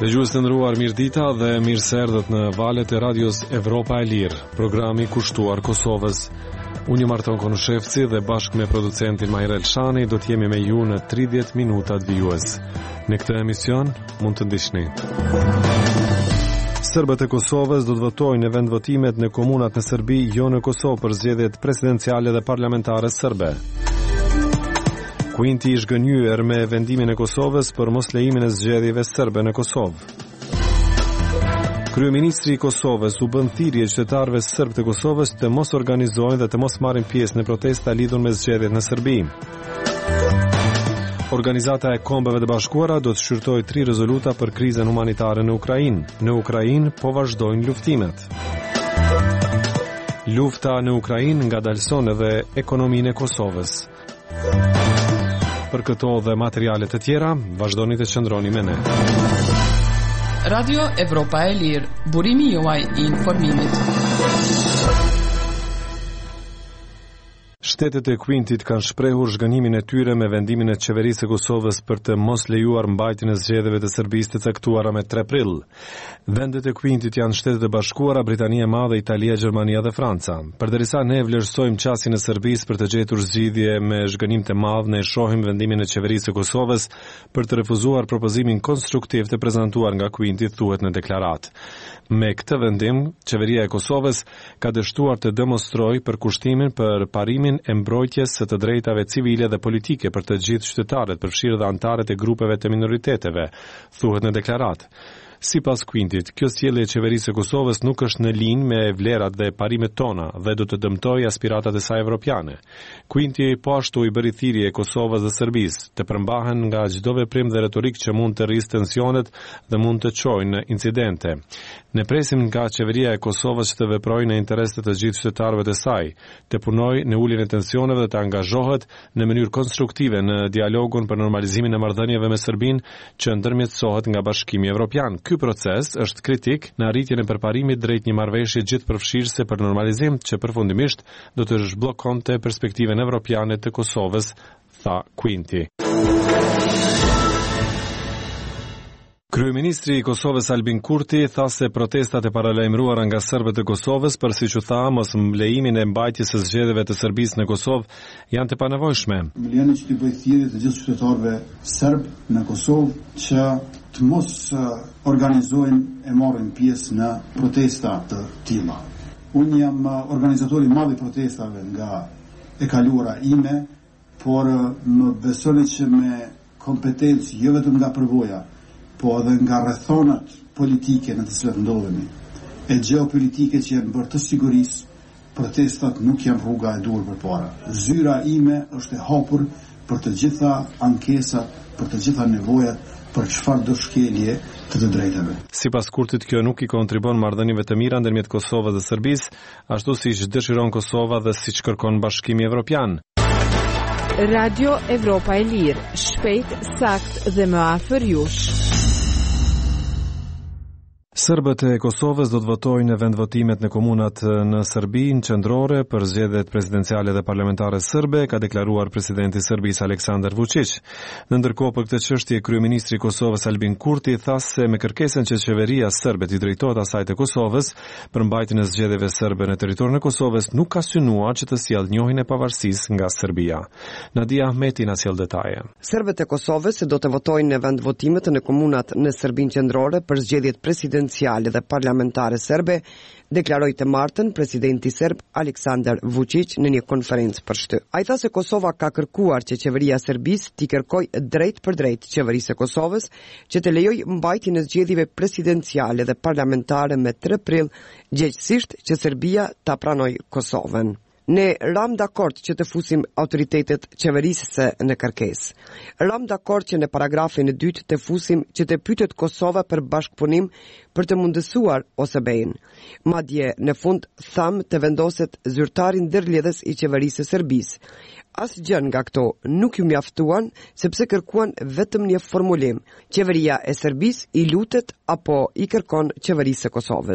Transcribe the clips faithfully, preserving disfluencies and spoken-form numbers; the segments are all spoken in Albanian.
Dëgjues të nderuar, mirëdita dhe mirë se erdhët në valët e radios Evropa e Lirë, programi kushtuar Kosovës. Unë jam Arton Konushevci dhe bashkë me producentin Majrel Shani do të jemi me ju në tridhjetë minutat vijues. Në këtë emision mund të ndiqni. Serbët e Kosovës do të votojnë në vendvotimet në komunat në Serbi, jo në Kosovë, për zgjedhjet presidenciale dhe parlamentare serbe. Kuinti i zhgënjyer me vendimin e Kosovës për mos lejimin e zgjedhjeve serbe në Kosovë. Kryeministri i Kosovës u bën thirrje qytetarëve serb të Kosovës të mos organizojnë dhe të mos marrin pjesë në protesta lidhur me zgjedhjet në Serbi. Organizata e Kombeve të Bashkuara do të shqyrtojë tri rezoluta për krizën humanitare në Ukrainë. Në Ukrainë po vazhdojnë luftimet. Lufta në Ukrainë ngadalson edhe ekonominë e Kosovës. Për këto dhe materiale të tjera, vazhdoni të qëndroni me ne. Radio Evropa e Lirë, burimi juaj i informimit. Shtetet e Kuintit kanë shprehur zhgënjimin e tyre me vendimin e qeverisë së Kosovës për të mos lejuar mbajtjen e zgjedhjeve të Serbisë të caktuara me tre prill. Vendet e Kuintit janë Shtetet e Bashkuara, Britania e Madhe, Italia, Gjermania dhe Franca. Përderisa ne vlerësojmë qasjen e Serbisë për të gjetur zgjidhje me zhgënim të madh, ne shohim vendimin e qeverisë së Kosovës për të refuzuar propozimin konstruktiv të prezantuar nga Kuinti, thuhet në deklaratë. Me këtë vendim, qeveria e Kosovës ka dështuar të demonstrojë për kushtimin për parimin e mbrojtjes së të drejtave civile dhe politike për të gjithë qytetarët, përfshirë dhe anëtarët e grupeve të minoriteteve, thuhet në deklaratë. Sipas Kuintit, kjo sjellje e qeverisë së Kosovës nuk është në linjë me vlerat dhe parimet tona dhe do të dëmtojë aspiratat e saj evropiane. Kuinti po ashtu i bëri thirrje Kosovës dhe Serbisë të përmbahen nga çdo veprim dhe retorik që mund të rrisë tensionet dhe mund të çojë në incidente. Ne presim nga qeveria e Kosovës që të veprojë në interes të të gjithë qytetarëve të saj, të punojë në uljen e tensioneve dhe të angazhohet në mënyrë konstruktive në dialogun për normalizimin e marrëdhënieve me Serbinë që ndërmjetësohet nga Bashkimi Evropian. Ky proces është kritik në arritjen e përparimit drejt një marrëveshje gjithëpërfshirëse për normalizim që përfundimisht do të zhbllokonte perspektiven evropiane të Kosovës, tha Kuinti. Kryeministri i Kosovës Albin Kurti tha se protestat e paralajmëruara nga serbët e Kosovës për, siç u tha, mos lejimin e mbajtjes së zgjedhjeve të Serbisë në Kosovë janë të panevojshme. Më lejoni që të bëj thirrje të gjithë qytetarëve serb në Kosovë që të mos organizojnë e marrin pjesë në protesta të tilla. Unë jam organizatori i madh i protestave nga e kaluara ime, por më besoni që me kompetencë jo vetëm nga përvoja, po edhe nga rrethonat politike në të cilat ndodhemi, e gjeopolitike që janë bërë të sigurisë, protestat nuk janë rruga e duhur përpara. Zyra ime është e hapur për të gjitha ankesat, për të gjitha nevojat, për çfarë do shkelje të të drejtave. Sipas Kurtit, kjo nuk i kontribon marrëdhënieve të mira ndërmjet Kosovës dhe Serbisë, ashtu siç dëshiron Kosova dhe siç kërkon Bashkimi Evropian. Radio Evropa e Lirë, shpejt, sakt dhe më afër jush. Serbët e Kosovës do të votojnë në vendvotimet në komunat në Serbi në qendrore për zgjedhjet presidenciale dhe parlamentare serbe, ka deklaruar presidenti i Serbisë Aleksandar Vučić. Në ndërkohë, për këtë çështje, kryeministri i Kosovës Albin Kurti tha se me kërkesën që qeveria serbe i drejtohet asaj të Kosovës për mbajtjen e zgjedhjeve serbe në territorin e Kosovës nuk ka synuar që të sjellë njohjen e pavarësisë nga Serbia. Nadia Ahmeti na sjell detaje. Serbët e Kosovës do të votojnë në vendvotimet në komunat në Serbinë qendrore për zgjedhjet presidenciale dhe parlamentare serbe, deklaroi të martën presidenti serb Aleksandar Vučić në një konferencë për shty. Ai tha se Kosova ka kërkuar që qeveria e Serbisë t'i kërkojë drejt për drejt qeverisë së Kosovës që të lejojë mbajtjen e zgjedhjeve presidenciale dhe parlamentare me tre prill, gjithsesi që Serbia ta pranojë Kosovën. Ne ram dakord që të fusim autoritetet qeverisëse në kërkesë. Ram dakord që në paragrafin e dytë të fusim që të pyetet Kosova për bashkëpunim për të mundësuar ose bejnë. Madje në fund tham të vendoset zyrtari ndërlidhës i qeverisë së Serbisë. Asgjë nga këto nuk ju mjaftuan sepse kërkuan vetëm një formulim. Qeveria e Serbisë i lutet apo i kërkon qeverisë së Kosovës.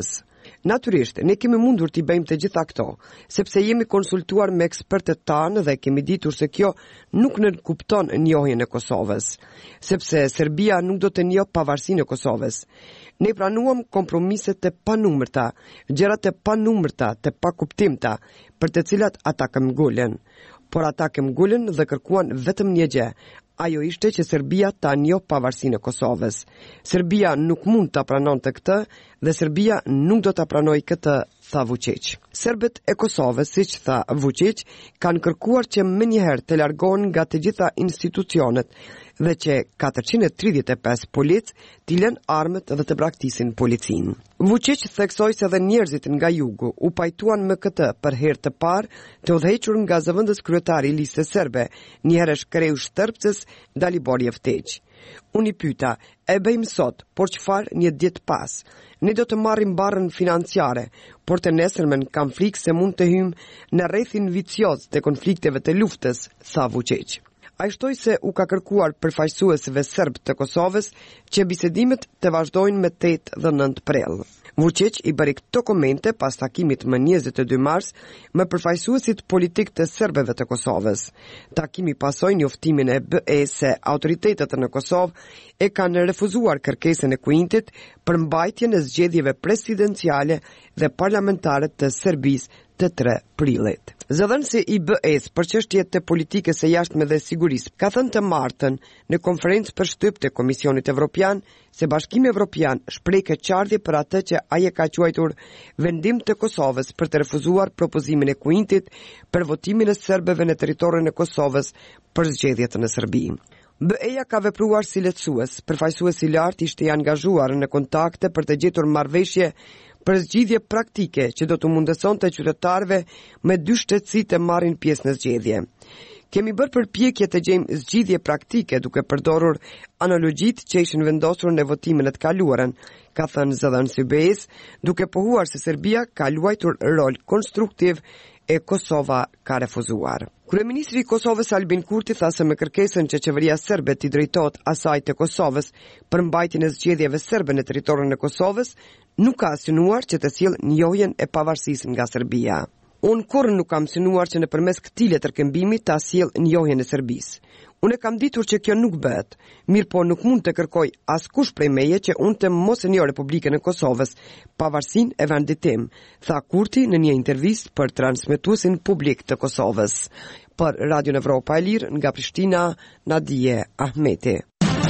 Natyrisht, ne kemi mundur t'i bëjmë të gjitha këto, sepse jemi konsultuar me ekspertët tanë dhe kemi ditur se kjo nuk nënkupton njohjen e Kosovës, sepse Serbia nuk do të njohë pavarësinë e Kosovës. Ne pranuam kompromiset të panumërta, gjërat e panumërta, të pakuptimta, për të cilat ata këmbgulen. Por ata këmbgulen dhe kërkuan vetëm një gjë. Ajo ishte që Serbia ta njohë pavarësinë e Kosovës. Serbia nuk mund ta pranonte këtë dhe Serbia nuk do ta pranojë këtë, tha Vučić. Serbët e Kosovës, siç tha Vučić, kanë kërkuar që menjëherë të largohen nga të gjitha institucionet dhe që katërqind e tridhjetë e pesë polic t'i lënë armët dhe të braktisin policinë. Vučić theksoi se edhe njerëzit nga jugu u pajtuan me këtë për herë të parë të udhëhequr nga zëvendës kryetari i listës serbe, njëherë shkreu Shtërpcës Dalibor Jefteq. Unë i pyeta, e bëjmë sot, por çfarë një ditë pas? Ne do të marrim barrën financiare, por të nesërmen kam frikë se mund të hymë në rrethin vicioz të konflikteve të luftës, tha Vučić. Ai shtoi se u ka kërkuar përfaqësuesve serb të Kosovës që bisedimet të vazhdojnë me tetë dhe nëntë prill. Vučić i bëri këto komente pas takimit më njëzet e dy mars me përfaqësuesit politik të serbëve të Kosovës. Takimi pasoi njoftimin e B E se autoritetet në Kosovë e kanë refuzuar kërkesën e Kuintit për mbajtjen e zgjedhjeve presidenciale dhe parlamentare të Serbisë të tre prillit. Zëdhënësi i B E-s për çështjet të politikës së jashtme dhe sigurisë ka thënë të martën në konferencë për shtyp të Komisionit Evropian se Bashkimi Evropian shpreh keqardhje për atë që ai e ka quajtur vendim të Kosovës për të refuzuar propozimin e Kuintit për votimin e serbëve në territorin e Kosovës për zgjedhjet në Serbi. B E-ja ka vepruar si lehtësues, përfaqësuesi i lartë ishte i angazhuar në kontakte për të gjetur marrëveshje për zgjidhje praktike që do të mundësonte qytetarëve me dy shtetësi të marrin pjesë në zgjedhje. Kemi bërë përpjekje të gjejmë zgjidhje praktike duke përdorur analogjitë që ishin vendosur në votimin e të kaluarën, ka thënë zëdhënësi i B E-s, duke pohuar se Serbia ka luajtur rol konstruktiv e Kosova ka refuzuar. Kryeministri i Kosovës Albin Kurti tha se me kërkesën që qeveria serbe t'i drejtohet asaj të Kosovës për mbajtjen e zgjedhjeve serbe në territorin e Kosovës, nuk ka synuar që të sjellë njohjen e pavarësisë nga Serbia. Unë kurrë nuk kam synuar që nëpërmes këtij letërkëmbimi ta sjell njohjen e Serbisë. Unë kam ditur që kjo nuk bëhet, mirë po nuk mund të kërkoj askush prej meje që unë të mos e njoh Republikën e Kosovës, pavarësinë e vendit tim, tha Kurti në një intervistë për transmetuesin publik të Kosovës. Për Radio Evropa e Lirë nga Prishtina, Nadije Ahmeti.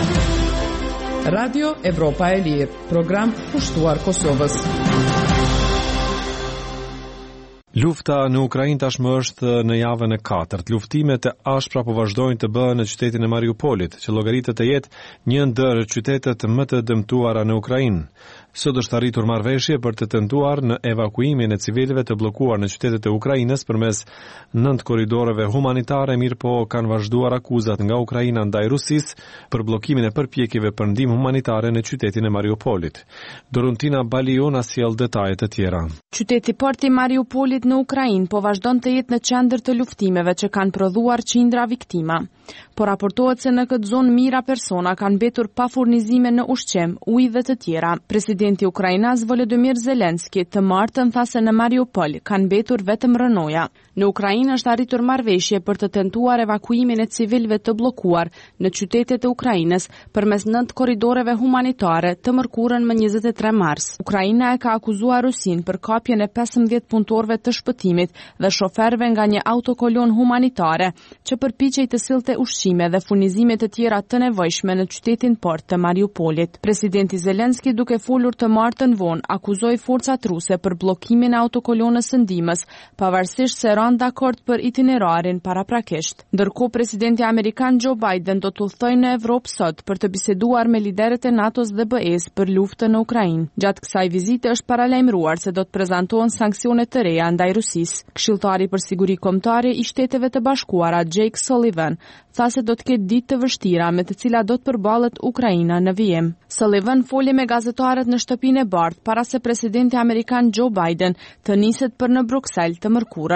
Radio Evropa e Lirë, program pushtuar Kosovës. Lufta në Ukrainë tashmë është në javën e katërt. Luftimet e ashpra po vazhdojnë të bëhen në qytetin e Mariupolit, që llogaritet të jetë një ndër qytetet më të dëmtuara në Ukrainë. Sot është arritur marrëveshje për të tentuar në evakuimin e civilëve të bllokuar në qytetet e Ukrainës përmes nënt korridoreve humanitare, mirë po kanë vazhduar akuzat nga Ukraina ndaj Rusisë për bllokimin e përpjekjeve për ndihmë humanitare në qytetin e Mariupolit. Doruntina Baliu na sjell detajet e tjera. Qyteti i parë i Mariupolit në Ukrainë po vazhdon të jetë në qendër të luftimeve që kanë prodhuar qindra viktima. Po raportohet se në këtë zonë mijëra persona kanë mbetur pa furnizime në ushqim, ujë dhe të tjera. Presidenti ukrainas Volodymyr Zelenski të martën tha se në Mariupol kanë mbetur vetëm rënoja. Në Ukrainë është arritur marrëveshje për të tentuar evakuimin e civilëve të bllokuar në qytetet e Ukrainës përmes nënt korridoreve humanitare të mërkurën më njëzet e tre mars. Ukraina e ka akuzuar Rusin për kapjen e pesëmbëdhjetë punëtorëve të shpëtimit dhe shoferëve nga një autokolon humanitare që përpiqej të sillte ushqime dhe furnizime të tjera të nevojshme në qytetin port të Mariupolit. Presidenti Zelenski, duke folur të martën vonë, akuzoi forcat ruse për bllokimin e autokolonës së ndihmës, pavarësisht se ranë dakord për itinerarin paraprakisht. Ndërkohë, presidenti amerikan Joe Biden do të udhtojë në Evropë sot për të biseduar me liderët e NATO-s dhe B E-s për luftën në Ukrainë. Gjatë kësaj vizite është paralajmëruar se do të prezantohen sanksione të reja ndaj Rusisë. Këshilltari për siguri kombëtare i Shteteve të Bashkuara Jake Sullivan tha se do të ketë ditë të vështira me të cilat do të përballet Ukraina në vijim. Sullivan foli me gazetarët në shtëpinë e bardhë para se presidenti amerikan Joe Biden të niset për në Bruksel të mërkurën.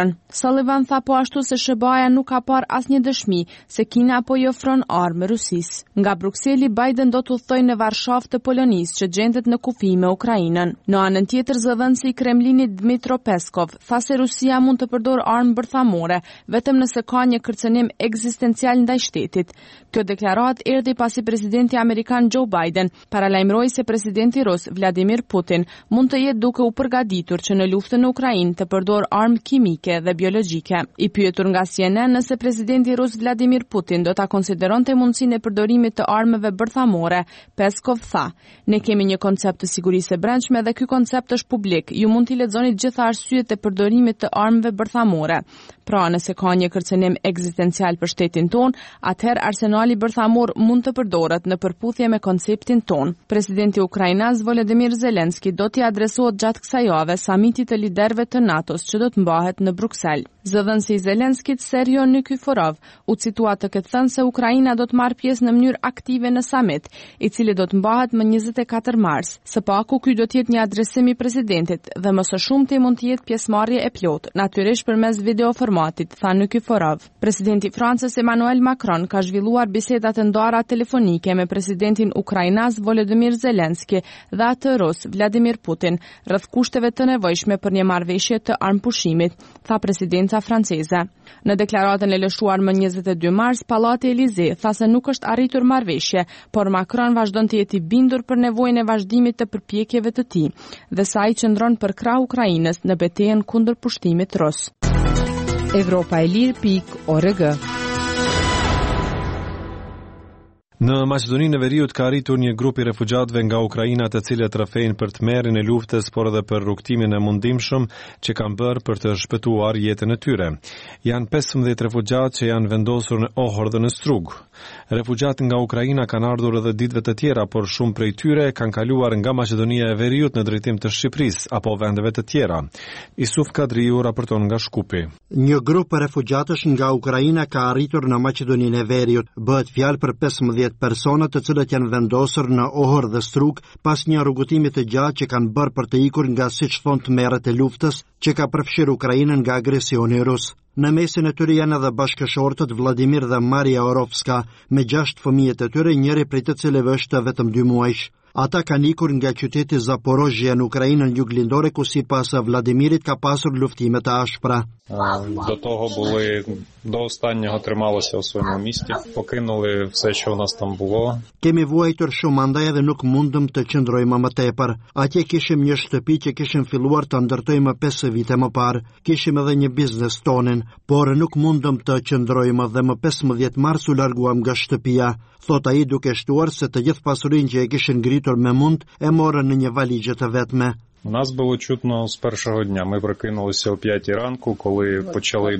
Sullivan tha po ashtu se S B A-ja nuk ka parë asnjë dëshmi se Kina po i ofron armë Rusisë. Nga Brukseli, Biden do të udhtojë në Varshavë të Polonisë që gjendet në kufi me Ukrainën. Në anën tjetër, zëdhënësi i Kremlinit Dmitro Peskov tha se Rusia mund të përdorë armë bërthamore vetëm nëse ka një kërcënim ekzistencial ndaj shtetit. Kjo deklaratë erdhi pasi presidenti amerikan Joe Biden paralajmëroi se presidenti rus Vladimir Putin mund të jetë duke u përgatitur që në luftën në Ukrainë të përdorë armë kimike dhe biologjike. I pyetur nga C N N nëse presidenti rus Vladimir Putin do ta konsideronte mundësinë e përdorimit të armëve bërthamore, Peskov tha: "Ne kemi një koncept të sigurisë së brendshme dhe ky koncept është publik. Ju mund t'i lexoni gjitha arsyet e përdorimit të armëve bërthamore. Pra, nëse ka një kërcënim ekzistencial për shtetin ton, atëherë arsenali bërthamor mund të përdoret në përputhje me konceptin ton." Presidenti ukrainas Volodymyr Zelensky do t'i adresohet gjatë kësaj jave samitit të liderëve të NATO-s që do të mbahet në Bruksel. Zëdhënësi i Zelenskit Sergio Nikiforov u citua të këtë thënë se Ukraina do të marrë pjesë në mënyrë aktive në samit, i cili do të mbahet më njëzet e katër mars. Së paku, ky do të jetë një adresim i presidentit dhe më së shumti mund të jetë pjesëmarrje e plotë, natyrisht përmes video formatit, tha Nikiforov. Presidenti i Francës Emmanuel Macron ka zhvilluar biseda të ndara telefonike me presidentin ukrainas Volodymyr Zelensky dhe atë rus Vladimir Putin rreth kushteve të nevojshme për një marrëveshje të armpushimit, tha presidenca franceze. Në deklaratën e lëshuar më njëzet e dy mars, Pallati Elizee tha se nuk është arritur marrëveshje, por Macron vazhdon të jetë i bindur për nevojën e vazhdimit të përpjekjeve të tij dhe sa ai qëndron për krah Ukrainës në betejën kundër pushtimit rus. Evropa e Lirë pikë org. Në Maqedoninë e Veriut ka arritur një grup i refugjatëve nga Ukraina të cilët rrëfejnë për tmerrin e luftës, por edhe për rrugtimin e mundimshëm që kanë bërë për të shpëtuar jetën e tyre. Janë pesëmbëdhjetë refugjatë që janë vendosur në Ohër dhe në Strug. Refugjatë nga Ukraina kanë ardhur edhe ditëve të tjera, por shumë prej tyre kanë kaluar nga Maqedonia e Veriut në drejtim të Shqipërisë apo vendeve të tjera. Isuf Kadriu raporton nga Shkupi. Një grup refugjatësh nga Ukraina ka arritur në Maqedoninë e Veriut. Bëhet fjalë për pesëmbëdhjetë persona të cilët janë vendosur në Ohër dhe Strug pas një rrugëtimi të gjatë që kanë bërë për të ikur nga, siç thonë, tmerrat e luftës që ka përfshirë Ukrainën nga agresioni rus. Në mesin e tyre janë edhe bashkëshortët Vladimir dhe Maria Orovska me gjashtë fëmijët e tyre, njëri prej të cilëve është vetëm dy muajsh. Ata kanë ikur nga qyteti Zaporozhje në Ukrainën juglindore, ku sipas Владимирит ka pasur luftime të ashpra. До того були, до останнього трималися у своєму місті, покинули все, що у нас там було. Kemi vuajtur shumë andaj edhe nuk mundëm të qëndrojmë më tepër. Atje kishim një shtëpi që kishim filluar të ndërtojmë pesë vite më parë. Kishim edhe një biznes tonin, por nuk mundëm të qëndrojmë dhe më pesëmbëdhjetë mars u larguam nga shtëpia. Thot ai duke shtuar se të gjithë pasurinë që e kishin ngritur me mund e morën në një valizhe të vetme. У нас було чутно з першого дня. Ми прокинулися о п'ятій ранку, коли почали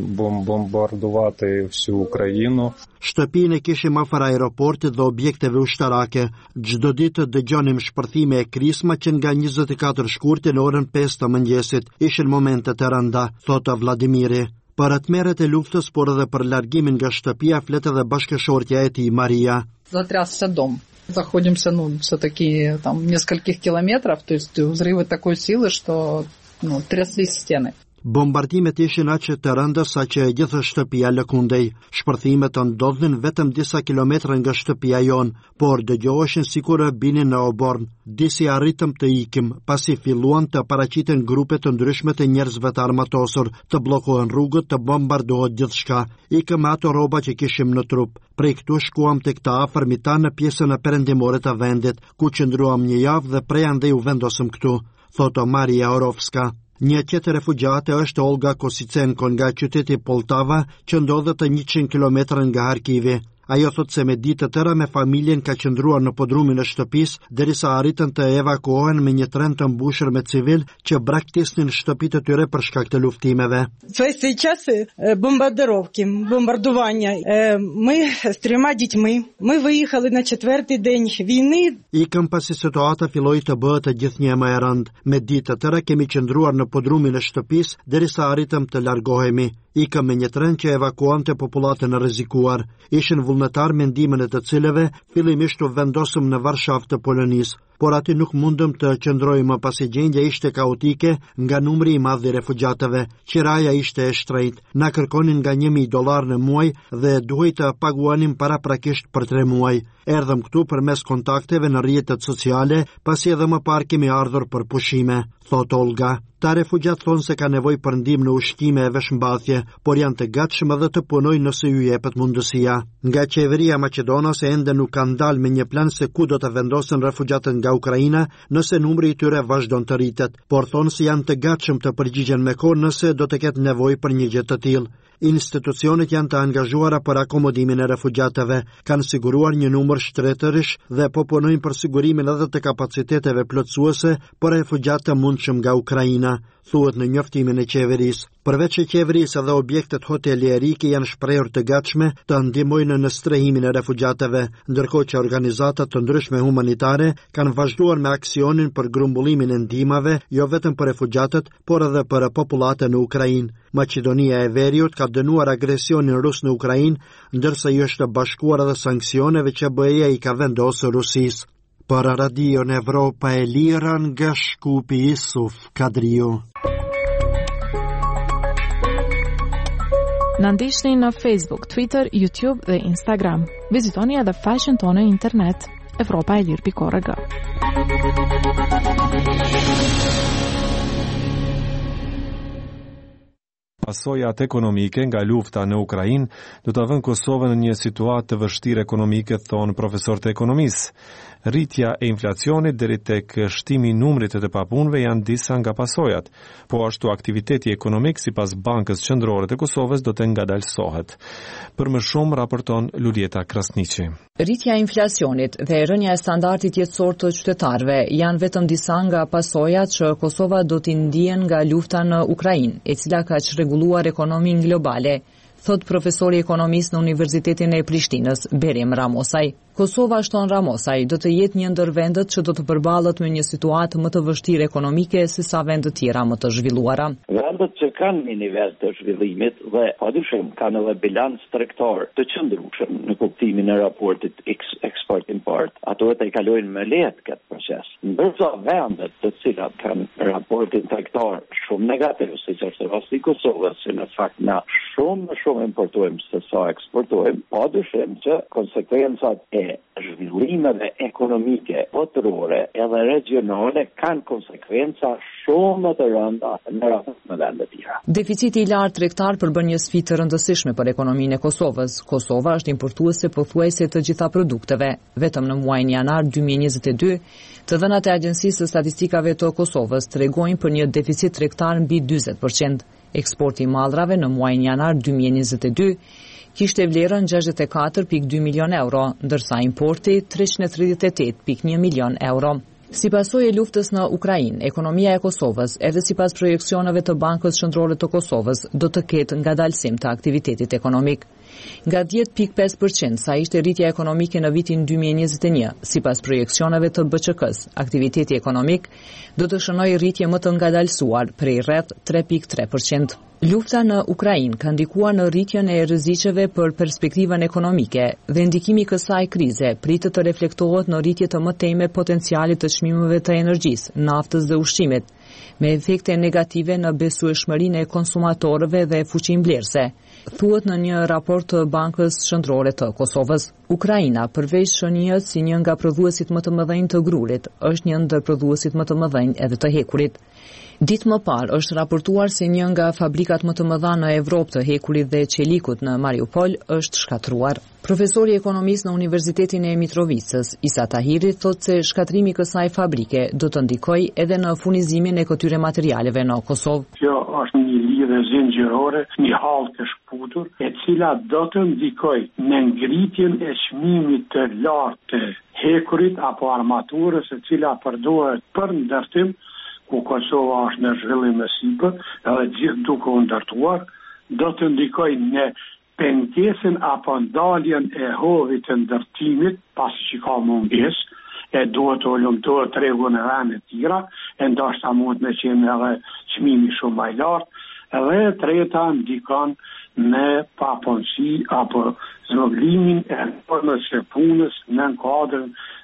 бомбардувати всю Україну. Shtëpinë e kishim afër aeroportit dhe objekteve ushtarake. Çdo ditë dëgjonim shpërthime e krisma që nga njëzet e katër shkurti në orën pesë të mëngjesit. Ishin momente të rënda, thotë Vladimiri. Për atmerret e luftës, por edhe për largimin nga shtëpia flet edhe bashkëshortja e tij Maria. Затрясся дом. Заходимся, ну, все-таки там нескольких километров, то есть взрывы такой силы, что, ну, тряслись стены. Bombardimet ishin aq të rënda sa që e gjithë shtëpia lëkundej. Shpërthimet të ndodhin vetëm disa kilometra nga shtëpia jon, por dëgjoheshin sikur binin në oborn. Disi arritëm të ikim, pasi filluan të paraqiten grupe të ndryshme të njerëzve të armatosur, të bllokohen rrugët, të bombardohet gjithçka. Ikëm me ato rroba që kishim në trup. Prej këtu shkuam tek ta afërmita në pjesën e perëndimore të vendit, ku qëndruam një javë dhe prej andej u vendosëm këtu, thotë Maria Orovska. Një tjetër refugjate është Olga Kositsenko nga qyteti Poltava, që ndodhet të njëqind kilometra nga Harkivi. Ajo thot se me ditë të tëra me familjen ka qëndruar në podrumin e shtëpisë derisa arritën të evakuohen me një tren të mbushur me civil që braktisnin shtëpitë e tyre për shkak të luftimeve. Цей часи бомбардировки, бомбардування. Ми з трьома дітьми. Ми виїхали на четвертий день війни. Ikëm pasi situata filloi të bëhet të gjithnjë më e rëndë. Me ditë të tëra kemi qëndruar në podrumin e shtëpisë derisa arritëm të largohemi. Ikëm me një tren që evakuante popullatën e rrezikuar. Ishin vullnetar me ndihmën e të cilëve fillimisht u vendosëm në Varshavë të Polonisë. por aty nuk mundëm të qëndrojmë pasi gjendja ishte kaotike nga numri i madh i refugjatëve. Qiraja ishte e shtrenjtë. Na kërkonin nga një mijë dollar në muaj dhe duhej të paguanim paraprakisht për tre muaj. Erdhëm këtu përmes kontakteve në rrjetet sociale, pasi edhe më parë kemi ardhur për pushime, thot Olga. Ta refugjat thonë se ka nevojë për ndihmë në ushqime e veshmbathje, por janë të gatshëm edhe të punojnë nëse ju jepet mundësia. Nga qeveria maqedonase ende nuk ka ndalë me një plan se ku do të vendosen refugjatët nga Ukraina nëse numri i tyre vazhdon të rritet, por thonë se janë të gatshëm të përgjigjen me kohë nëse do të ketë nevojë për një gjë të tillë. Institucionet janë të angazhuara për akomodimin e refugjatëve, kanë siguruar një numër shtretërish dhe po punojnë për sigurimin edhe të kapaciteteve plotësuese për refugjatë të mundshëm nga Ukraina, thuhet në njoftimin e qeverisë. Përveç e qeverisë edhe objektet hotelierike janë shprehur të gatshme të ndihmojnë në strehimin e refugjatëve, ndërkohë që organizata të ndryshme humanitare kanë vazhduar me aksionin për grumbullimin e ndihmave, jo vetëm për refugjatët, por edhe për popullatën në Ukrainë. Maqedonia e Veriut ka dënuar agresionin rus në Ukrainë, ndërsa i është bashkuar edhe sanksioneve që B E-ja i ka vendosur Rusisë. Për Radion Evropa e Lirë nga Shkupi Isuf Kadriu. Na ndiqni në Facebook, Twitter, YouTube dhe Instagram. Vizitoni edhe faqen tonë internet evropa e lirë pikë org. Pasojat ekonomike nga lufta në Ukrainë do të vënë Kosovën në një situatë të vështirë ekonomike, thonë profesorët e ekonomisë. Rritja e inflacionit deri tek shtimi i numrit të të papunëve janë disa nga pasojat, po ashtu aktiviteti ekonomik sipas Bankës Qendrore të Kosovës do të ngadalësohet. Për më shumë raporton Lulieta Krasniqi. Rritja e inflacionit dhe rënja e standardit jetësor të qytetarëve janë vetëm disa nga pasojat që Kosova do t'i ndihen nga lufta në Ukrainë, e cila ka çrregulluar ekonominë globale, thot profesori ekonomist në Universitetin e Prishtinës, Berim Ramosaj. Kosova, shton Ramosaj, do të jetë një ndër vendet që do të përballet me një situatë më të vështirë ekonomike se sa vendet tjera më të zhvilluara. Vendet që kanë një nivel të zhvillimit dhe padyshim kanë edhe bilanc tregtar të qëndrueshëm në kuptimin e raportit eksport-import, ato e kalojnë me lehtë këtë proces. Ndërsa vendet të cilat kanë raportin tregtar shumë negativ, siç është rasti i Kosovës, që në fakt na shumë më shumë importojmë se sa eksportojmë, padyshim që konsekvencat e zhvillimeve ekonomike, botërore edhe regionale kanë konsekvenca shumë të rënda në raport me vendet tjera. Deficiti i lartë tregtar përbën një sfidë të rëndësishme për ekonominë e Kosovës. Kosova është importuese pothuajse të gjitha produkteve. Vetëm në muajin janar dy mijë e njëzet e dy, të dhënat e Agjencisë së Statistikave të Kosovës tregojnë për një deficit tregtar mbi dyzet përqind. Eksporti i mallrave në muajin janar dy mijë e njëzet e dy kishte vlerën gjashtëdhjetë e katër pikë dy milion euro, ndërsa importi treqind e tridhjetë e tetë pikë një milion euro. Si pasojë e luftës në Ukrainë, ekonomia e Kosovës, edhe sipas projeksioneve të Bankës Qendrore të Kosovës, do të ketë ngadalësim të aktivitetit ekonomik. Nga dhjetë pikë pesë përqind sa ishte rritja ekonomike në vitin dy mijë e njëzet e një, sipas projeksioneve të B Q K-s, aktiviteti ekonomik do të shënojë rritje më të ngadalësuar prej rreth tre pikë tre përqind. Lufta në Ukrainë ka ndikuar në rritjen e rreziqeve për perspektivën ekonomike dhe ndikimi i kësaj krize pritet të reflektohet në rritje të mëtejme potencialit të çmimeve të energjisë, naftës dhe ushqimit, me efekte negative në besueshmërinë e konsumatorëve dhe fuqimblerëse, thuhet në një raport të Bankës Qendrore të Kosovës. Ukraina, përveç shënjët si një nga prodhuesit më të mëdhenj të grurit, është një ndër prodhuesit më të mëdhenj edhe të hekurit. Ditë më parë është raportuar se një nga fabrikat më të mëdha në Evropë të hekurit dhe qelikut në Mariupol është shkatruar. Profesori ekonomist në Universitetin e Mitrovicës, Isa Tahiri, thotë se shkatrimi i kësaj fabrike do të ndikojë edhe në furnizimin e këtyre materialeve në Kosovë. Kjo është një lidhje zinxhirore, një hall të shkputur, e cila do të ndikojë në ngritjen e çmimit të lartë të hekurit apo armaturës, e cila përdoret për ndërtim, ku Kosova është në zhvillim më sipër, edhe gjithë duke u ndërtuar, do të ndikojë në pengesën apo ndaljen e hovit të ndërtimit, pasi që ka mungesë, e duhet të ulëmtohet tregu në vende të tjera, e ndoshta mund të qenë edhe çmimi shumë më i lartë, edhe e treta ndikon në papunësi apo zhvillimin e formës së punës në kuadrin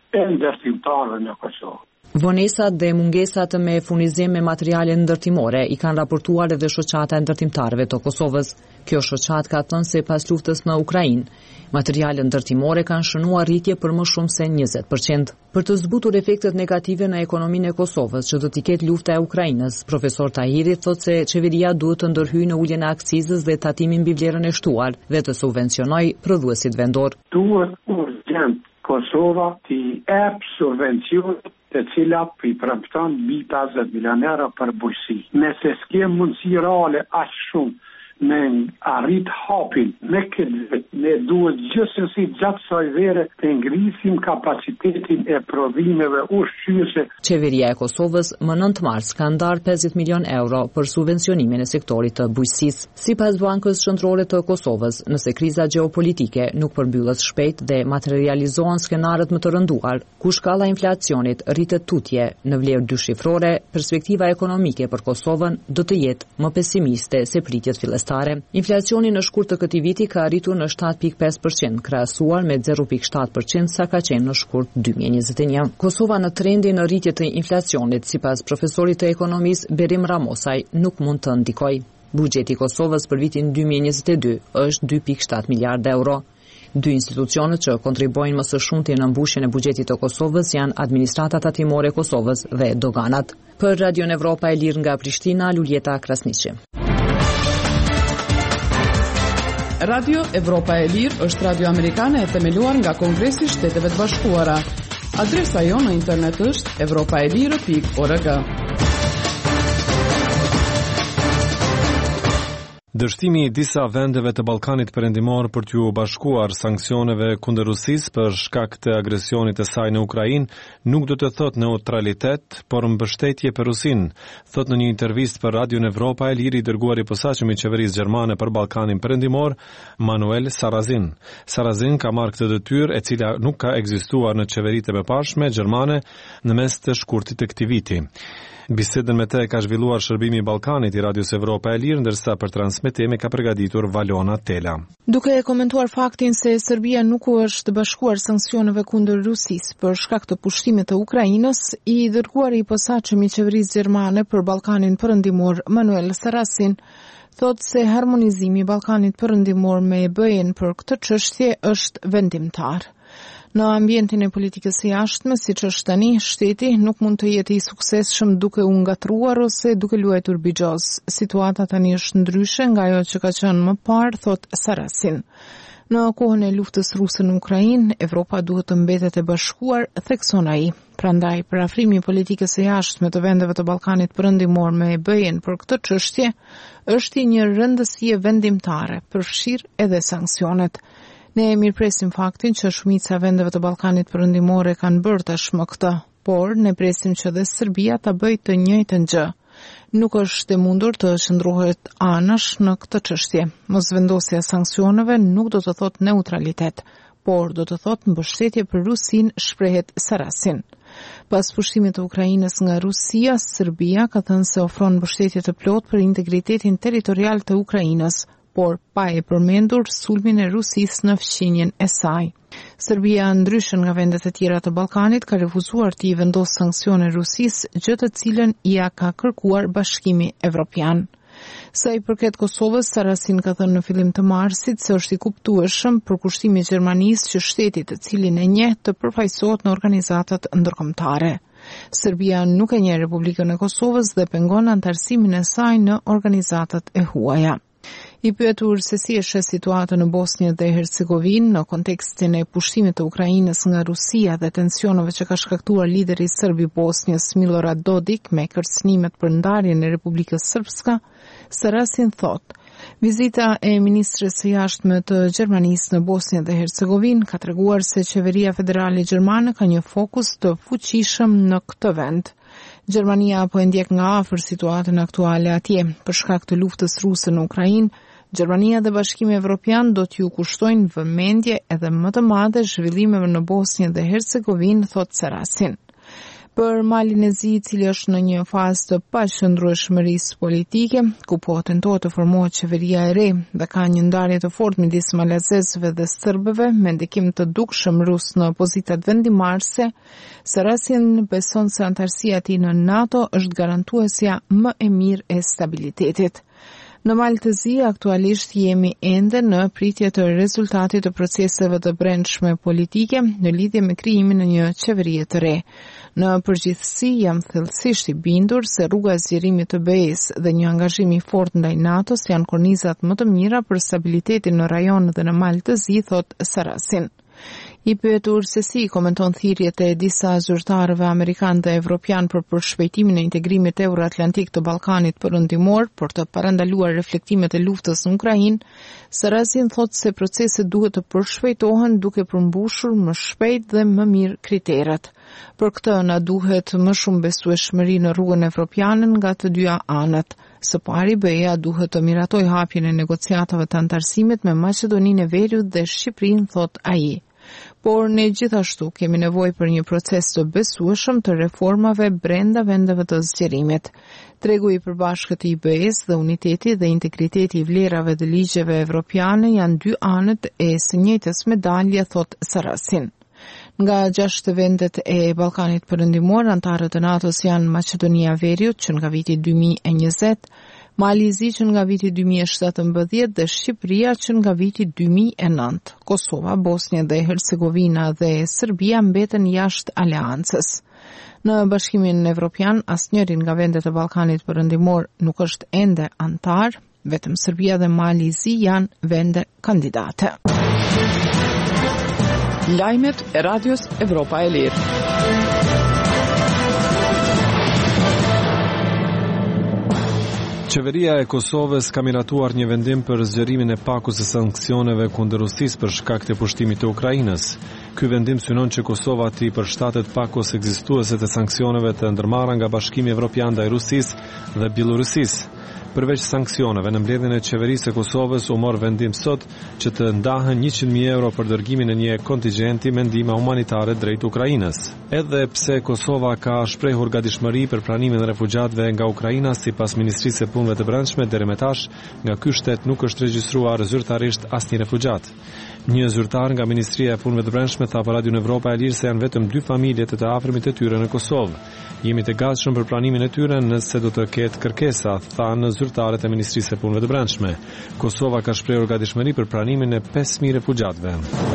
e ndërtimtarëve në Kosovë. Vonesat dhe mungesat me furnizim me materiale ndërtimore i kanë raportuar edhe shoqata e ndërtimtarëve të Kosovës. Kjo shoqatë ka thënë se pas luftës në Ukrainë, materiale ndërtimore kanë shënuar rritje për më shumë se njëzet përqind. Për të zbutur efektet negative në ekonominë e Kosovës që do t'i ketë lufta e Ukrainës, profesor Tahiri thotë se qeveria duhet të ndërhyjë në uljen e akcizës dhe tatimin mbi vlerën e shtuar dhe të subvencionojë prodhuesit vendor. Duhet urgjent Kosova t'i jep subvencion të cilat i premton mbi pesëdhjetë milion euro për bujqësi. Nëse s'kem mundësi reale aq shumë me arrit hapin me këtë, ne duhet gjithsesi gjatë kësaj vere të ngrisim kapacitetin e prodhimeve ushqyese. Qeveria e Kosovës më nëntë mars ka ndarë pesëdhjetë milion euro për subvencionimin e sektorit të bujqësisë. Sipas Bankës Qendrore të Kosovës, nëse kriza gjeopolitike nuk përmbyllet shpejt dhe materializohen skenarët më të rënduar, ku shkalla e inflacionit rritet tutje në vlerë dyshifrore, perspektiva ekonomike për Kosovën do të jetë më pesimiste se pritjet fillestare. Inflacioni në shkurt të këtij viti ka arritur në shtatë pikë pesë përqind, krahasuar me zero pikë shtatë përqind sa ka qenë në shkurt dy mijë e njëzet e një. Kosova në trendin në rritje të inflacionit, sipas profesorit të ekonomisë Berim Ramosaj, nuk mund të ndikojë. Buxheti i Kosovës për vitin dy mijë e njëzet e dy është dy pikë shtatë miliardë euro. Dy institucionet që kontribuojnë më së shumti në mbushjen e buxhetit të Kosovës janë Administrata Tatimore e Kosovës dhe Doganat. Për Radion Evropa e Lirë nga Prishtina, Luljeta Krasniqi. Radio Evropa e Lirë është radio amerikane e themeluar nga Kongresi i Shteteve të Bashkuara. Adresa jonë në internet është evropaelire pikë org. Dështimi i disa vendeve të Ballkanit Perëndimor për t'u bashkuar sanksioneve kundër Rusisë për shkak të agresionit të saj në Ukrainë nuk do të thotë neutralitet, por mbështetje për Rusinë, thot në një intervistë për Radion Evropa e Lirë i dërguar i posaçëm i qeverisë gjermane për Ballkanin Perëndimor, Manuel Sarrazin. Sarrazin ka marrë këtë detyrë e cila nuk ka ekzistuar në qeveritë e mëparshme gjermane në mes të shkurtit të këtij viti. Bisedën me te ka zhvilluar Shërbimi i Ballkanit i Radios Evropa e Lirë, ndërsa për transmetim e ka përgatitur Valona Tela. Duke e komentuar faktin se Serbia nuk u është bashkuar sanksioneve kundër Rusisë për shkak të pushtimit të Ukrainës, i dërguari i posaçëm i qeverisë gjermane për Ballkanin Perëndimor, Manuel Sarrazin, thotë se harmonizimi i Ballkanit Perëndimor me E B E-n për këtë çështje është vendimtar. Në ambientin e politikës së jashtme, siç është tani, shteti nuk mund të jetë i suksesshëm duke u ngatruar ose duke luajtur bixhoz. Situata tani është ndryshe nga ajo që ka qenë më parë, thot Sarrazin. Në kohën e luftës ruse në Ukrainë, Evropa duhet të mbetet e bashkuar, thekson ai. Prandaj, parafrimi i politikës së jashtme të vendeve të Ballkanit Perëndimor me E B E-n për këtë çështje është i një rëndësie vendimtare, përfshir edhe sanksionet. Ne e mirëpresim faktin që shumica e vendeve të Ballkanit Perëndimor kanë bërë tashmë këtë, por ne presim që dhe Serbia ta bëjë të njëjtën gjë. Nuk është e mundur të qëndrohet anash në këtë çështje. Mosvendosja e sanksioneve nuk do të thotë neutralitet, por do të thotë mbështetje për Rusinë, shprehet Sarrazin. Pas pushtimit të Ukrainës nga Rusia, Serbia ka thënë se ofron mbështetje të plotë për integritetin territorial të Ukrainës, por pa e përmendur sulmin e Rusisë në fqinjen e saj. Serbia, ndryshe nga vendet e tjera të Ballkanit, ka refuzuar të i vendosë sanksione Rusisë, gjë të cilën ia ka kërkuar Bashkimi Evropian. Sa i përket Kosovës, Sarrazin ka thënë në fillim të marsit se është i kuptueshëm për kushtimi i Gjermanisë që shteti të cilin e njeh të përfaqësohet në organizatat ndërkombëtare. Serbia nuk e njeh Republikën e Kosovës dhe pengon antarësimin e saj në organizatat e huaja. I pyetur se si është situata në Bosnjë dhe Hercegovinë në kontekstin e pushtimit të Ukrainës nga Rusia dhe tensioneve që ka shkaktuar lideri serb i Bosnjës Milorad Dodik me kërcënimet për ndarjen e Republikës Srpska, Sarrazin thotë: vizita e ministres së jashtme të Gjermanisë në Bosnjë dhe Hercegovinë ka treguar se qeveria federale gjermane ka një fokus të fuqishëm në këtë vend. Gjermania po e ndjek nga afër situatën aktuale atje. Për shkak të luftës ruse në Ukrainë, Gjermania dhe Bashkimi Evropian do t'ju kushtojnë vëmendje edhe më të madhe zhvillimeve në Bosnjë dhe Hercegovinë, thot Sarrazin. Për Malin e Zi, i cili është në një fazë të paqëndrueshmërisë politike, ku po tentohet të formohet qeveria e re dhe ka një ndarje të fortë midis malazezëve dhe serbëve me ndikim të dukshëm rus në pozitat vendimarrëse, Sarasin beson se antarësia e tij në NATO është garantuesja më e mirë e stabilitetit. Në Mal të Zi, aktualisht jemi ende në pritje të rezultatit të proceseve të brendshme politike në lidhje me krijimin e një qeverie të re. Në përgjithësi, jam thellësisht i bindur se rruga e zgjerimit të B E-s dhe një angazhim i fortë ndaj NATO-s janë kornizat më të mira për stabilitetin në rajon dhe në Mal të Zi, thot Sarasin. I pyetur se si komenton thirrjet e disa zyrtarëve amerikan dhe evropian për përshpejtimin e integrimit euroatlantik të Ballkanit Perëndimor për të parandaluar reflektimet e luftës në Ukrainë, Sarasin thotë se proceset duhet të përshpejtohen duke përmbushur më shpejt dhe më mirë kriteret. Për këtë na duhet më shumë besueshmëri në rrugën evropiane nga të dyja anët. Së pari, B E-a duhet të miratojë hapjen e negociatave të antarësimit me Maqedoninë e Veriut dhe Shqipërinë, thot ai. Por ne gjithashtu kemi nevojë për një proces të besueshëm të reformave brenda vendeve të zgjerimit. Tregu i përbashkët i B E-s dhe uniteti dhe integriteti i vlerave dhe ligjeve evropiane janë dy anët e së njëjtës medalje, thot Sarasin. Nga gjashtë vendet e Ballkanit Perëndimor, antarët e NATO-s janë Maqedonia e Veriut që nga viti dy mijë e njëzet, Mali i Zi që nga viti dy mijë e shtatëmbëdhjetë dhe Shqipëria që nga viti dy mijë e nëntë. Kosova, Bosnia dhe Hercegovina dhe Serbia mbeten jashtë aleancës. Në Bashkimin Evropian, asnjëri nga vendet e Ballkanit Perëndimor nuk është ende antar, vetëm Serbia dhe Mali i Zi janë vende kandidate. Lajmet e Radios Evropa e Lirë. Qeveria e Kosovës ka miratuar një vendim për zgjerimin e pakut të sanksioneve kundër Rusisë për shkak të pushtimit të Ukrainës. Ky vendim synon që Kosova të i përshtatet pakos ekzistuese të sanksioneve të ndërmarra nga Bashkimi Evropian ndaj Rusisë dhe Bielorusisë. Përveç sanksioneve, në mbledhjen e qeverisë së Kosovës u mor vendim sot që të ndahen njëqind mijë euro për dërgimin e një kontingjenti me ndihmë humanitare drejt Ukrainës. Edhe pse Kosova ka shprehur gatishmëri për pranimin e refugjatëve nga Ukraina, sipas Ministrisë së Punëve të Brendshme, deri më tash nga ky shtet nuk është regjistruar zyrtarisht asnjë refugjat. Një zyrtar nga Ministria e Punëve të Brendshme tha për Radio Evropa e Lirë se janë vetëm dy familje të të afërmit të tyre në Kosovë. Jemi të gatshëm për pranimin e tyre nëse do të ketë kërkesa, thanë zyrtarët e Ministrisë së Punëve të Brendshme. Kosova ka shprehur gatishmëri për pranimin e pesë mijë refugjatëve.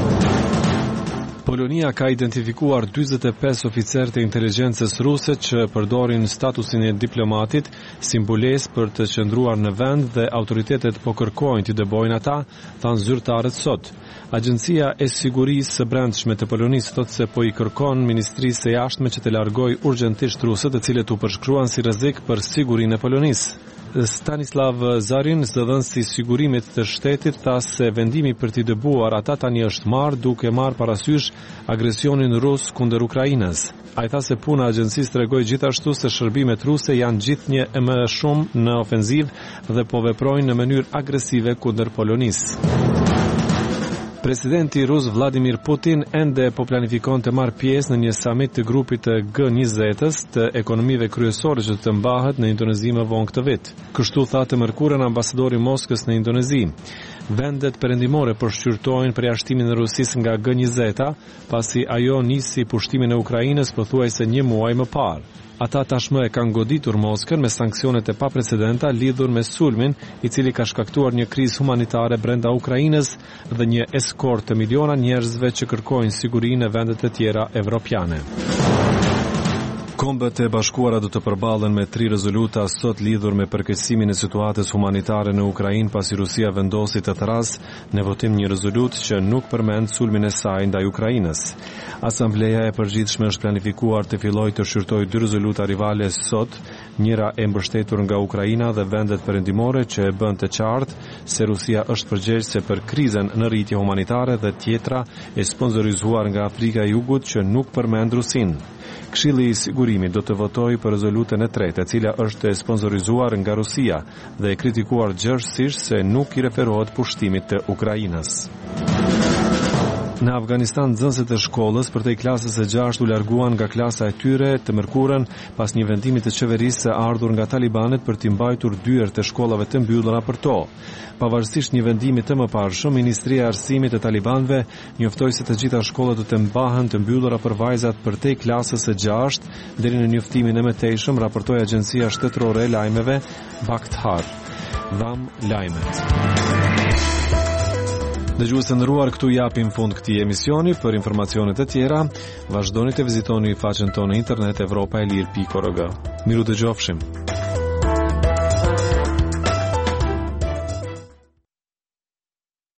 Polonia ka identifikuar dyzet e pesë oficerë të inteligjencës ruse që përdorin statusin e diplomatit si mbulesë për të qëndruar në vend dhe autoritetet po kërkojnë t'i dëbojnë ata, thanë zyrtarët sot. Agjencia e Sigurisë së Brendshme të Polonisë thotë se po i kërkon Ministrisë së Jashtme që të largojë urgjentisht rusët të cilët u përshkruan si rrezik për sigurinë e Polonisë. Stanislav Zarin, zëdhënësi i sigurimit të shtetit, tha se vendimi për t'i dëbuar ata tani është marrë duke marrë parasysh agresionin rus kundër Ukrainës. Ai tha se puna e agjencisë tregoi gjithashtu se shërbimet ruse janë gjithnjë e më shumë në ofenzivë dhe po veprojnë në mënyrë agresive kundër Polonisë. Presidenti rus Vladimir Putin ende po planifikon të marrë pjesë në një samit të grupit të G njëzet të ekonomive kryesore që të mbahet në Indonezi më vonë këtë vit. Kështu tha të mërkurën ambasadori Moskës në Indonezi. Vendet perëndimore përshqyrtojnë përjashtimin e Rusisë nga G njëzet, pasi ajo nisi pushtimin e Ukrainës pothuajse një muaj më parë. Ata tashmë e kanë goditur Moskën me sanksionet e paprecedenta lidhur me sulmin i cili ka shkaktuar një krizë humanitare brenda Ukrainës dhe një eskort të miliona njerëzve që kërkojnë sigurinë në vendet e tjera evropiane. Kombët e Bashkuara do të përballen me tri rezoluta sot lidhur me përkeqësimin e situatës humanitare në Ukrainë pasi Rusia vendosi të thrasë në votim një rezolutë që nuk përmend sulmin e saj ndaj Ukrainës. Asambleja e përgjithshme është planifikuar të fillojë të shqyrtojë dy rezoluta rivale sot, njëra e mbështetur nga Ukraina dhe vendet perëndimore që e bën të qartë se Rusia është përgjegjëse për krizën në rritje humanitare dhe tjetra e sponsorizuar nga Afrika e Jugut që nuk përmend Rusinë. Këshilli i Sigurimit do të votojë për rezolutën e tretë, e cila është e sponsorizuar nga Rusia dhe e kritikuar gjërësisht se nuk i referohet pushtimit të Ukrainës. Në Afganistan, nxënësit e shkollës përtej klasës së gjashtë u larguan nga klasa e tyre të mërkurën pas një vendimi të qeverisë së ardhur nga talibanët për t'i mbajtur dyert e shkollave të mbyllura për to. Pavarësisht një vendimi të mëparshëm, Ministria e Arsimit e talibanëve njoftoi se të gjitha shkollat do të mbahen të mbyllura për vajzat përtej klasës së gjashtë deri në njoftimin e mëtejshëm, raportoi Agjencia Shtetërore e Lajmeve Bakhtar. Dham lajmet. Dëgjues të nderuar, këtu japim fund këtij emisioni. Për informacione të tjera, vazhdoni të vizitoni faqen tonë në internet evropaelir pikë org. Miru dëgjofshim.